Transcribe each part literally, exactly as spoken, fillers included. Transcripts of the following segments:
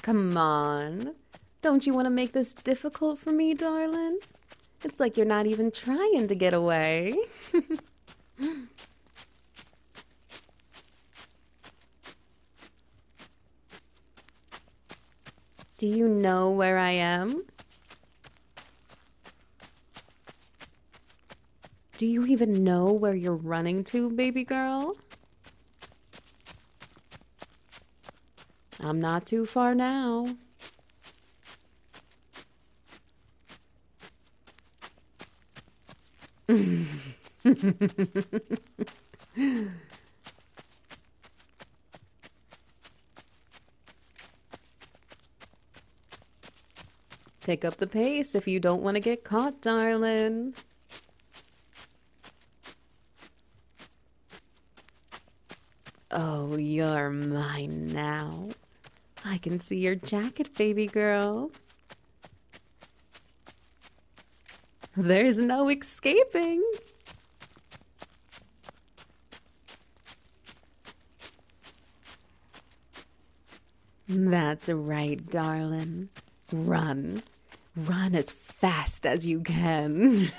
Come on. Don't you want to make this difficult for me, darling? It's like you're not even trying to get away. Do you know where I am? Do you even know where you're running to, baby girl? I'm not too far now. Pick up the pace if you don't want to get caught, darling. Oh, you're mine now. I can see your jacket, baby girl. There's no escaping. That's right, darling. Run. Run as fast as you can.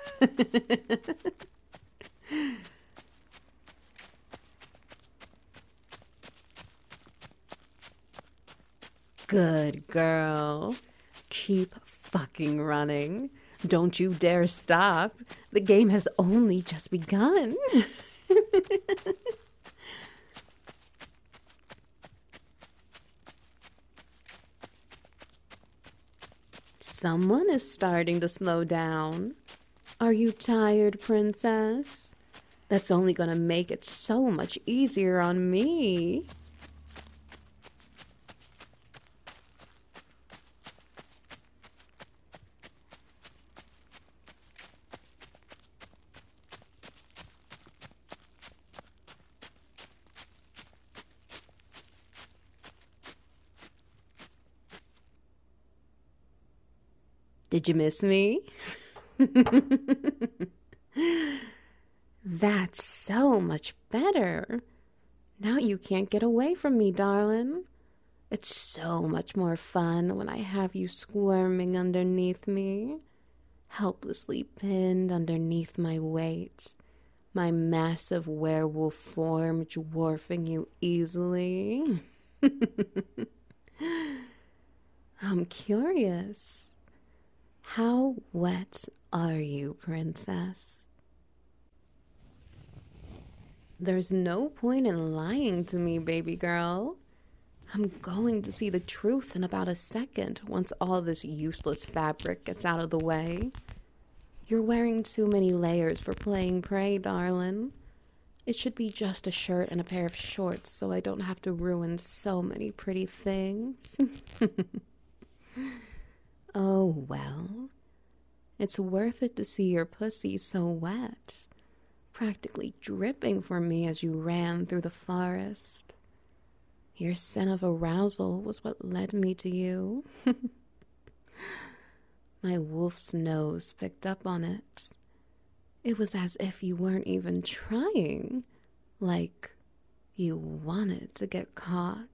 Good girl. Keep fucking running. Don't you dare stop. The game has only just begun. Someone is starting to slow down. Are you tired, princess? That's only going to make it so much easier on me. Did you miss me? That's so much better. Now you can't get away from me, darling. It's so much more fun when I have you squirming underneath me, helplessly pinned underneath my weight, my massive werewolf form dwarfing you easily. I'm curious. How wet are you, princess? There's no point in lying to me, baby girl. I'm going to see the truth in about a second once all this useless fabric gets out of the way. You're wearing too many layers for playing prey, darling. It should be just a shirt and a pair of shorts so I don't have to ruin so many pretty things. Oh, well, it's worth it to see your pussy so wet, practically dripping for me as you ran through the forest. Your scent of arousal was what led me to you. My wolf's nose picked up on it. It was as if you weren't even trying, like you wanted to get caught.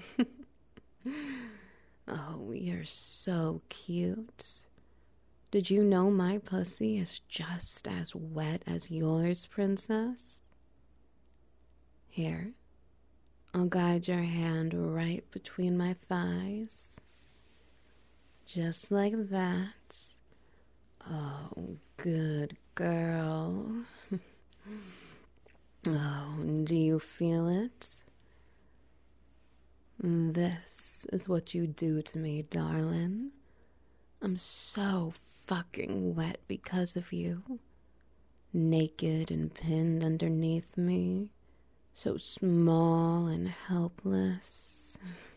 Oh, you're so cute. Did you know my pussy is just as wet as yours, princess? Here, I'll guide your hand right between my thighs. Just like that. Oh, good girl. Oh, do you feel it? This is what you do to me, darling. I'm so fucking wet because of you. Naked and pinned underneath me. So small and helpless.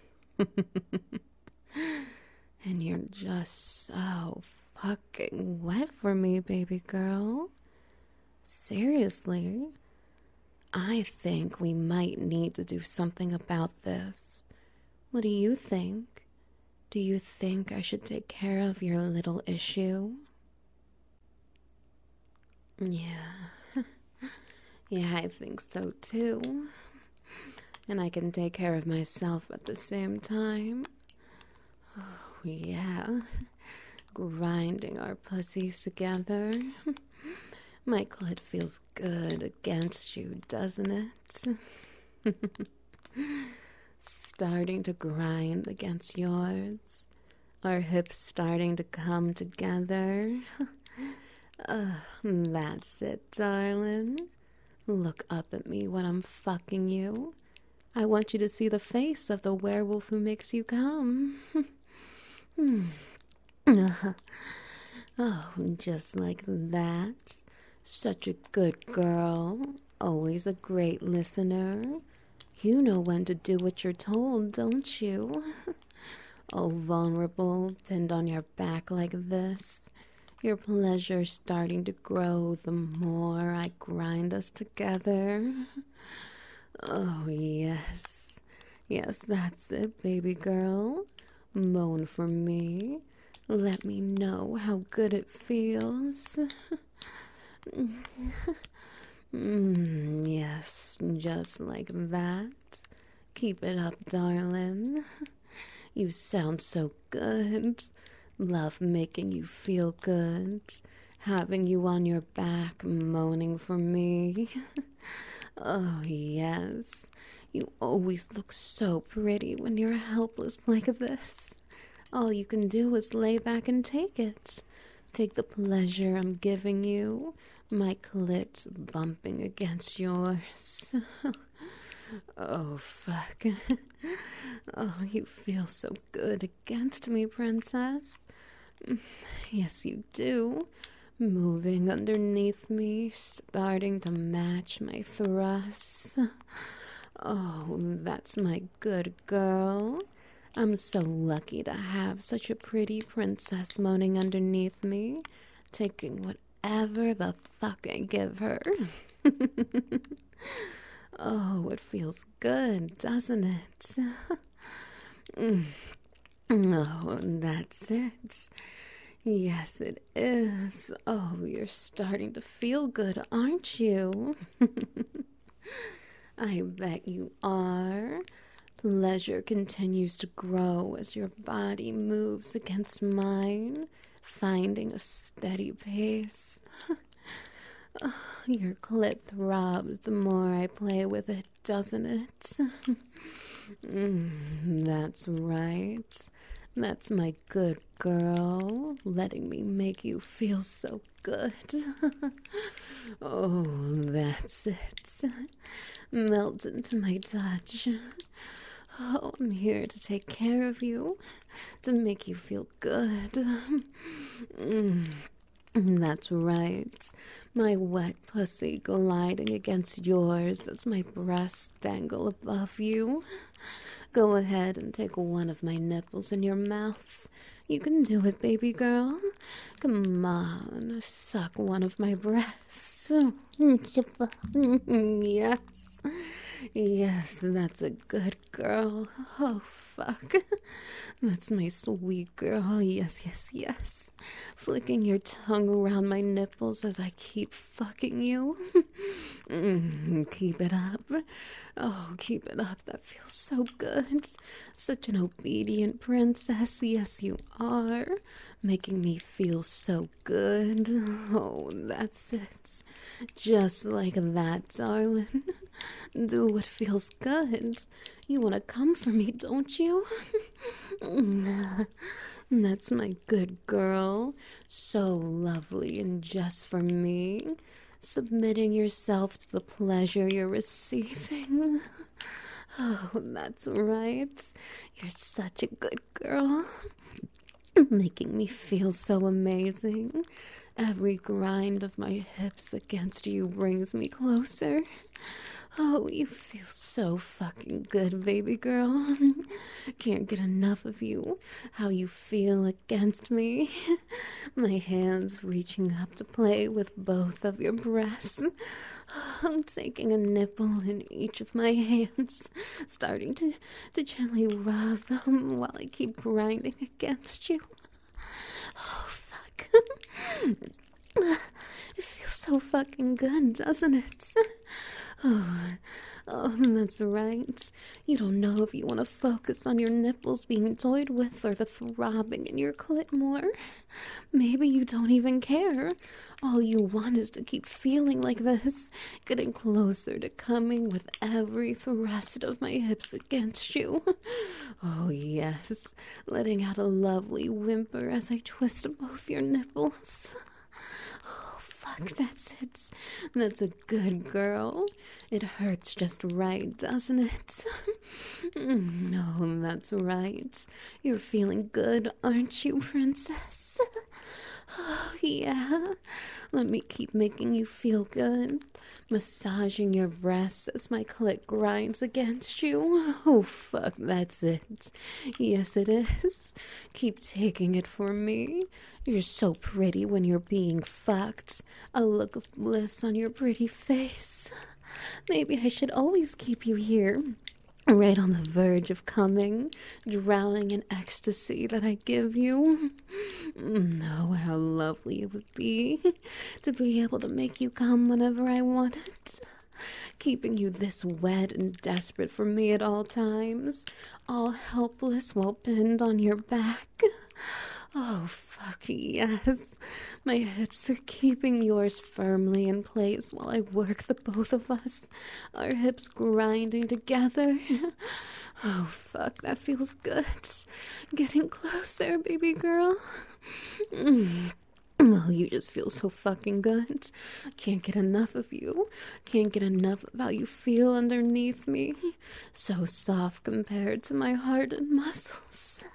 And you're just so fucking wet for me, baby girl. Seriously. I think we might need to do something about this. What do you think? Do you think I should take care of your little issue? Yeah. Yeah, I think so too. And I can take care of myself at the same time. Oh, yeah. Grinding our pussies together. My clit feels good against you, doesn't it? Starting to grind against yours. Our hips starting to come together. uh, that's it, darling. Look up at me when I'm fucking you. I want you to see the face of the werewolf who makes you come. Oh, just like that. Such a good girl. Always a great listener. You know when to do what you're told, don't you? Oh, vulnerable, pinned on your back like this. Your pleasure starting to grow the more I grind us together. Oh, yes. Yes, that's it, baby girl. Moan for me. Let me know how good it feels. Mm, yes, just like that. Keep it up, darling. You sound so good. Love making you feel good. Having you on your back, moaning for me. Oh, yes. You always look so pretty when you're helpless like this. All you can do is lay back and take it. Take the pleasure I'm giving you. My clit bumping against yours. Oh, fuck. Oh, you feel so good against me, princess. Yes, you do. Moving underneath me, starting to match my thrusts. Oh, that's my good girl. I'm so lucky to have such a pretty princess moaning underneath me, taking whatever the fuck I give her. Oh, it feels good, doesn't it? mm. Oh, that's it. Yes, it is. Oh, you're starting to feel good, aren't you? I bet you are. Pleasure continues to grow as your body moves against mine, finding a steady pace. Oh, your clit throbs the more I play with it, doesn't it? mm, that's right. That's my good girl, letting me make you feel so good. Oh, that's it. Melt into my touch. Oh, I'm here to take care of you, to make you feel good. Mm, that's right. My wet pussy gliding against yours as my breasts dangle above you. Go ahead and take one of my nipples in your mouth. You can do it, baby girl. Come on, suck one of my breasts. Yes. Yes, that's a good girl. Oh, fuck. That's my sweet girl. Yes, yes, yes. Flicking your tongue around my nipples as I keep fucking you. mm, keep it up. Oh, keep it up. That feels so good. Such an obedient princess. Yes, you are. Making me feel so good. Oh, that's it. Just like that, darling. Do what feels good. You want to come for me, don't you? That's my good girl. So lovely and just for me. Submitting yourself to the pleasure you're receiving. Oh, that's right. You're such a good girl. Making me feel so amazing. Every grind of my hips against you brings me closer. Oh, you feel so fucking good, baby girl. Can't get enough of you. How you feel against me. My hands reaching up to play with both of your breasts. I'm taking a nipple in each of my hands, starting to, to gently rub them while I keep grinding against you. Oh, fuck. It feels so fucking good, doesn't it? Oh, Oh, that's right. You don't know if you want to focus on your nipples being toyed with or the throbbing in your clit more. Maybe you don't even care. All you want is to keep feeling like this, getting closer to coming with every thrust of my hips against you. Oh, yes, letting out a lovely whimper as I twist both your nipples. Oh, fuck, that's it. That's a good girl. It hurts just right, doesn't it? No, that's right. You're feeling good, aren't you, princess? Oh, yeah. Let me keep making you feel good. Massaging your breasts as my clit grinds against you. Oh, fuck, that's it. Yes, it is. Keep taking it for me. You're so pretty when you're being fucked. A look of bliss on your pretty face. Maybe I should always keep you here, right on the verge of coming, drowning in ecstasy that I give you. Oh, how lovely it would be to be able to make you come whenever I want it. Keeping you this wet and desperate for me at all times, all helpless while pinned on your back. Oh, fuck yes. My hips are keeping yours firmly in place while I work the both of us, our hips grinding together. Oh, fuck, that feels good. Getting closer, baby girl. Mm. Oh, you just feel so fucking good. Can't get enough of you. Can't get enough of how you feel underneath me. So soft compared to my heart and muscles.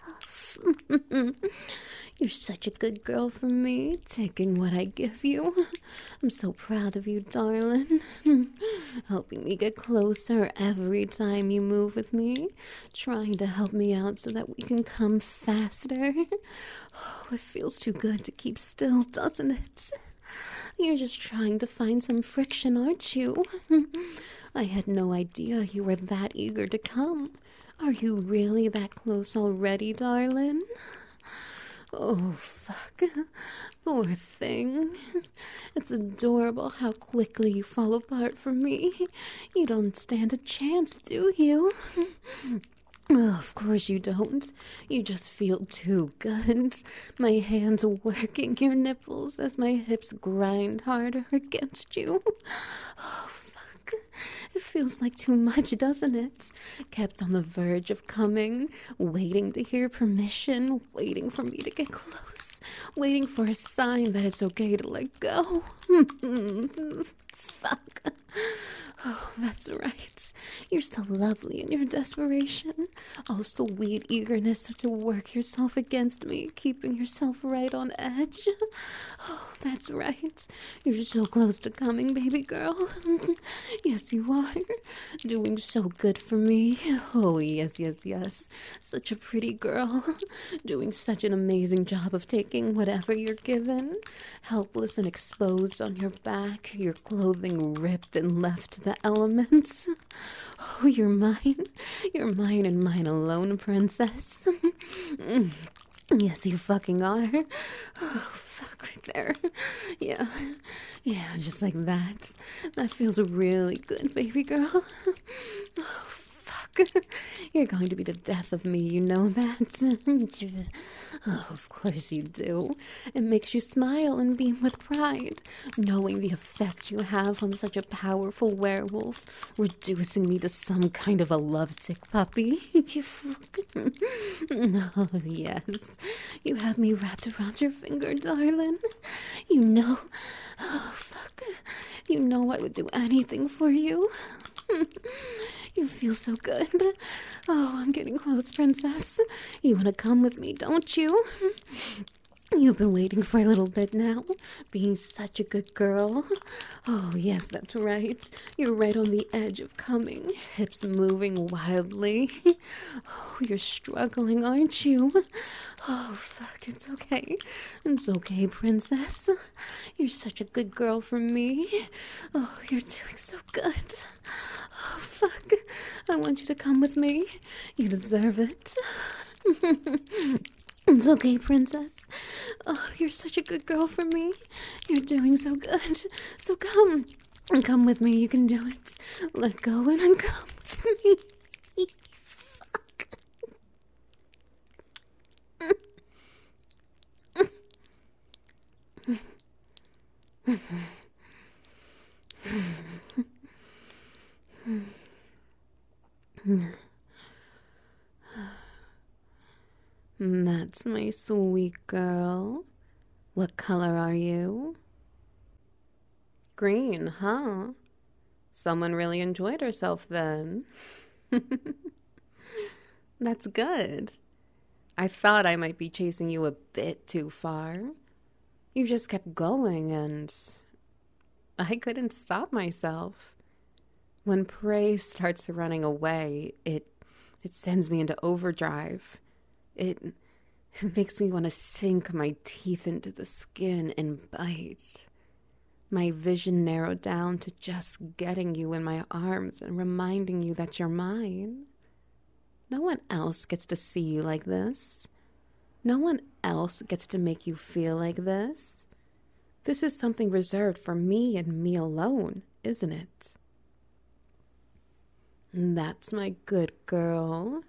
You're such a good girl for me, taking what I give you. I'm so proud of you, darling. Helping me get closer every time you move with me. Trying to help me out so that we can come faster. Oh, it feels too good to keep still, doesn't it? You're just trying to find some friction, aren't you? I had no idea you were that eager to come. Are you really that close already, darling? Oh, fuck. Poor thing. It's adorable how quickly you fall apart for me. You don't stand a chance, do you? Oh, of course you don't. You just feel too good. My hands working your nipples as my hips grind harder against you. Oh, fuck. It feels like too much, doesn't it? Kept on the verge of coming, waiting to hear permission, waiting for me to get close, waiting for a sign that it's okay to let go. Fuck. Oh, that's right. You're so lovely in your desperation. All sweet eagerness to work yourself against me, keeping yourself right on edge. Oh, that's right. You're so close to coming, baby girl. Yes, you are. Doing so good for me. Oh, yes, yes, yes. Such a pretty girl. Doing such an amazing job of taking whatever you're given. Helpless and exposed on your back, your clothing ripped and left to the elements. Oh, you're mine. You're mine and mine alone, princess. Yes, you fucking are. Oh, fuck, right there. Yeah. Yeah, just like that. That feels really good, baby girl. Oh, fuck. You're going to be the death of me, you know that? Oh, of course you do. It makes you smile and beam with pride, knowing the effect you have on such a powerful werewolf, reducing me to some kind of a lovesick puppy. Oh, yes. You have me wrapped around your finger, darling. You know... Oh, fuck. You know I would do anything for you. You feel so good. Oh, I'm getting close, princess. You want to come with me, don't you? You've been waiting for a little bit now, being such a good girl. Oh, yes, that's right. You're right on the edge of coming, hips moving wildly. Oh, you're struggling, aren't you? Oh, fuck, it's okay. It's okay, princess. You're such a good girl for me. Oh, you're doing so good. Oh, fuck. I want you to come with me. You deserve it. It's okay, princess. Oh, you're such a good girl for me. You're doing so good. So come. Come with me, you can do it. Let go and come with me. Fuck. That's my sweet girl. What color are you? Green, huh? Someone really enjoyed herself then. That's good. I thought I might be chasing you a bit too far. You just kept going and I couldn't stop myself. When prey starts running away, it it sends me into overdrive. It, it makes me want to sink my teeth into the skin and bite. My vision narrowed down to just getting you in my arms and reminding you that you're mine. No one else gets to see you like this. No one else gets to make you feel like this. This is something reserved for me and me alone, isn't it? That's my good girl.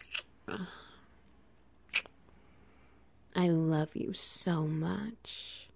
I love you so much.